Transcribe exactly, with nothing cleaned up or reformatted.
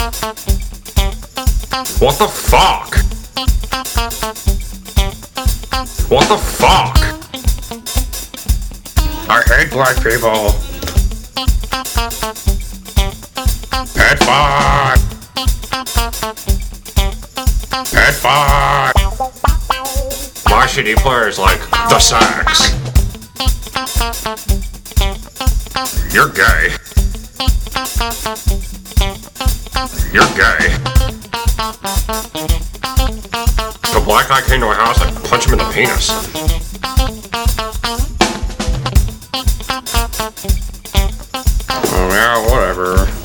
What the fuck? What the fuck? I hate black people. Pet five. Pet five. My C D player is like the sax. You're gay. You're gay. If a black guy came to my house, I'd punch him in the penis. Oh yeah, whatever.